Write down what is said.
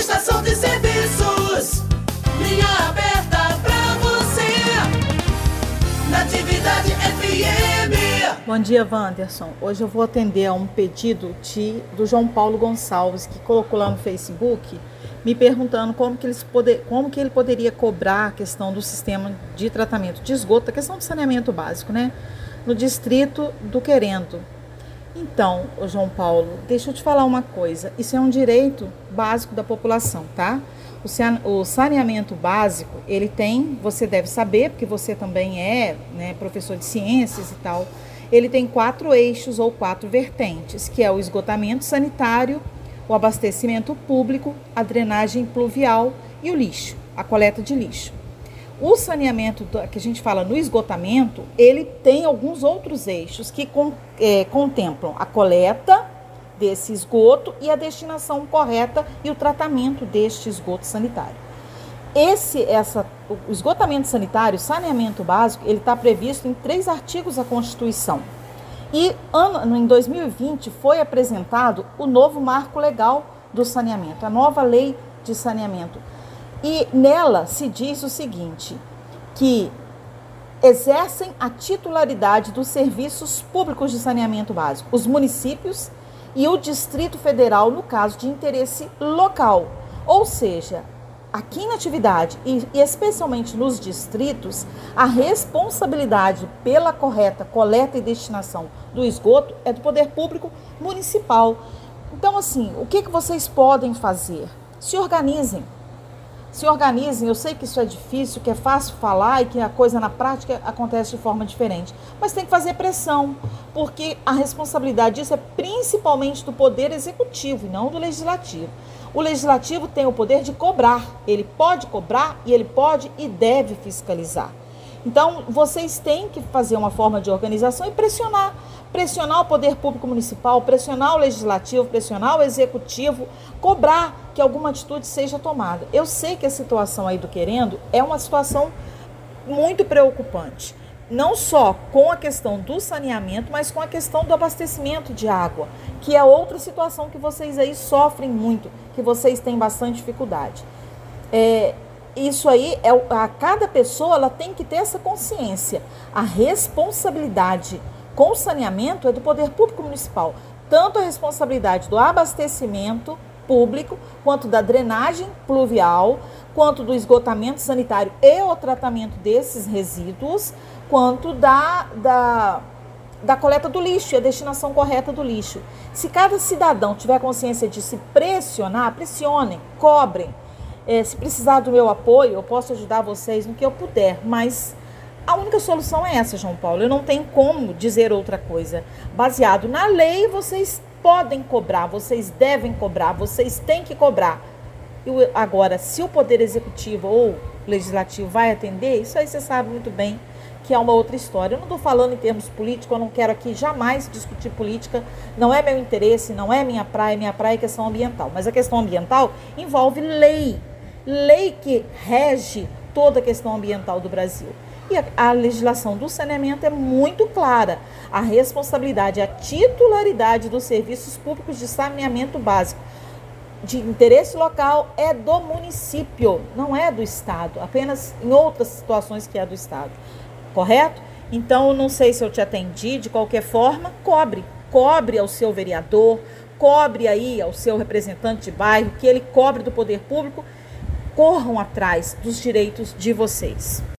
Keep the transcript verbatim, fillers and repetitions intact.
Prestação de serviços, linha aberta pra você, Natividade F M. Bom dia, Wanderson. Hoje eu vou atender a um pedido de, do João Paulo Gonçalves, que colocou lá no Facebook, me perguntando como que, eles poder, como que ele poderia cobrar a questão do sistema de tratamento de esgoto, a questão do saneamento básico, né? No distrito do Querendo. Então, João Paulo, deixa eu te falar uma coisa. Isso é um direito básico da população, tá? O saneamento básico, ele tem, você deve saber, porque você também é, né, professor de ciências e tal, ele tem quatro eixos ou quatro vertentes, que é o esgotamento sanitário, o abastecimento público, a drenagem pluvial e o lixo, a coleta de lixo. O saneamento, que a gente fala no esgotamento, ele tem alguns outros eixos que com, é, contemplam a coleta desse esgoto e a destinação correta e o tratamento deste esgoto sanitário. Esse, essa, o esgotamento sanitário, saneamento básico, ele está previsto em três artigos da Constituição. E ano, em dois mil e vinte foi apresentado o novo marco legal do saneamento, a nova lei de saneamento. E nela se diz o seguinte, que exercem a titularidade dos serviços públicos de saneamento básico, os municípios e o Distrito Federal, no caso de interesse local. Ou seja, aqui em Natividade e, e especialmente nos distritos, a responsabilidade pela correta coleta e destinação do esgoto é do poder público municipal. Então, assim, o que, que vocês podem fazer? Se organizem. Se organizem, eu sei que isso é difícil, que é fácil falar e que a coisa na prática acontece de forma diferente, mas tem que fazer pressão, porque a responsabilidade disso é principalmente do Poder Executivo e não do Legislativo. O Legislativo tem o poder de cobrar, ele pode cobrar e ele pode e deve fiscalizar. Então, vocês têm que fazer uma forma de organização e pressionar. Pressionar o poder público municipal, pressionar o legislativo, pressionar o executivo, cobrar que alguma atitude seja tomada. Eu sei que a situação aí do Querendo é uma situação muito preocupante. Não só com a questão do saneamento, mas com a questão do abastecimento de água, que é outra situação que vocês aí sofrem muito, que vocês têm bastante dificuldade. É... Isso aí, é, a cada pessoa ela tem que ter essa consciência. A responsabilidade com o saneamento é do poder público municipal. Tanto a responsabilidade do abastecimento público, quanto da drenagem pluvial, quanto do esgotamento sanitário e o tratamento desses resíduos, quanto da, da, da coleta do lixo e a destinação correta do lixo. Se cada cidadão tiver consciência de se pressionar, pressionem, cobrem. É, se precisar do meu apoio, eu posso ajudar vocês no que eu puder, mas a única solução é essa, João Paulo. Eu não tenho como dizer outra coisa. Baseado na lei, vocês podem cobrar, vocês devem cobrar, vocês têm que cobrar. E agora, se o Poder Executivo ou Legislativo vai atender, isso aí você sabe muito bem que é uma outra história. Eu não estou falando em termos políticos, eu não quero aqui jamais discutir política, não é meu interesse, não é minha praia, minha praia é questão ambiental. Mas a questão ambiental envolve lei. Lei que rege toda a questão ambiental do Brasil. E a, a legislação do saneamento é muito clara. A responsabilidade, a titularidade dos serviços públicos de saneamento básico de interesse local é do município, não é do Estado, apenas em outras situações que é do Estado. Correto? Então, não sei se eu te atendi, de qualquer forma, cobre. Cobre ao seu vereador, cobre aí ao seu representante de bairro, que ele cobre do poder público. Corram atrás dos direitos de vocês.